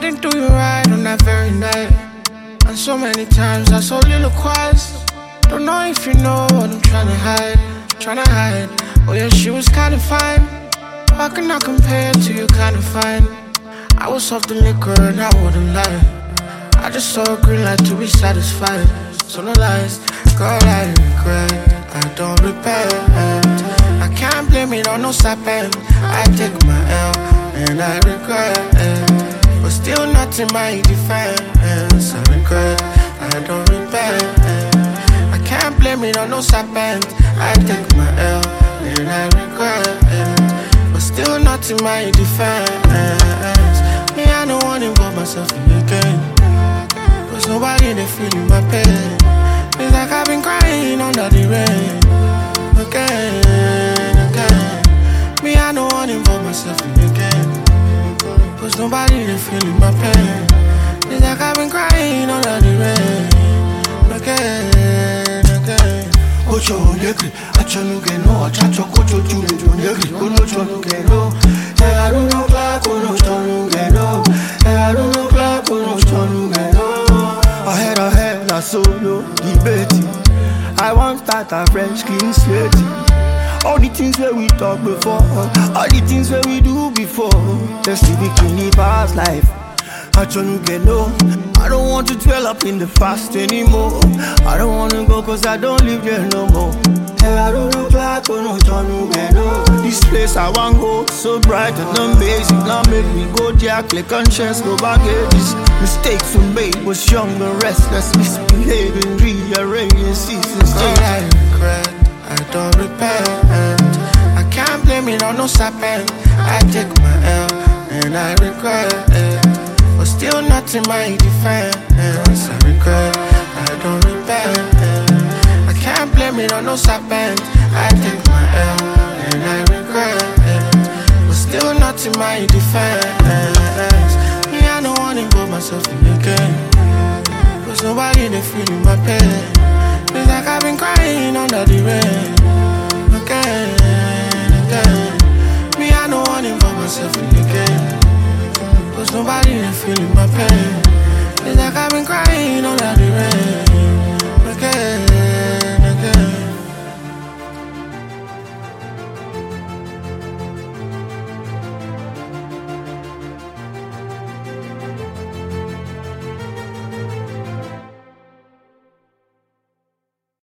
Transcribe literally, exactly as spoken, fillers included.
didn't do you right on that very night. And so many times I saw little quiet. Don't know if you know what I'm trying to hide. Trying to hide. Oh yeah, she was kinda fine. How can I compare to you kinda fine? I was off the liquor and I wouldn't lie. I just saw a green light to be satisfied. So no lies, girl, I regret, I don't repent. I can't blame it on no sapping. I take my L and I regret it, but still not in my defense. I regret, I don't repent. I can't blame it on no sapping. I take my L and I regret it, but still not in my defense. Me, I don't wanna involve myself in the game, cause nobody they feeling my pain. It's like I've been crying under the rain. Again, again. Me, I don't wanna involve myself in the game, cause nobody they feeling my pain. It's like I've been crying under the rain. Again, again. Ocho negri, achonu geno, achacho kocho chule negri, kono chonu geno. I don't know clock, kono chonu geno. I don't know clock, kono chonu geno. Ahead, ahead, I solo debating. I want start a French king sweaty. All the things where we talk before, all the things where we do before. Just living in the past life. I don't want to dwell up in the past anymore. I don't want to go cause I don't live there no more. I don't look like no John. This place I want go so bright and amazing. Now make me go there, click on chance, go back at this. Mistakes we made was young and restless, misbehaving, rearranging seasons. All I regret, I don't repent. I can't blame it on no sapping. I take my L and I regret it, but still not in my defense. I regret, I don't repent. I can't blame it on no sapping. I take my L and I regret it, but still not in my defense. Me, I don't wanna involve myself in the game, cause nobody they feeling my pain.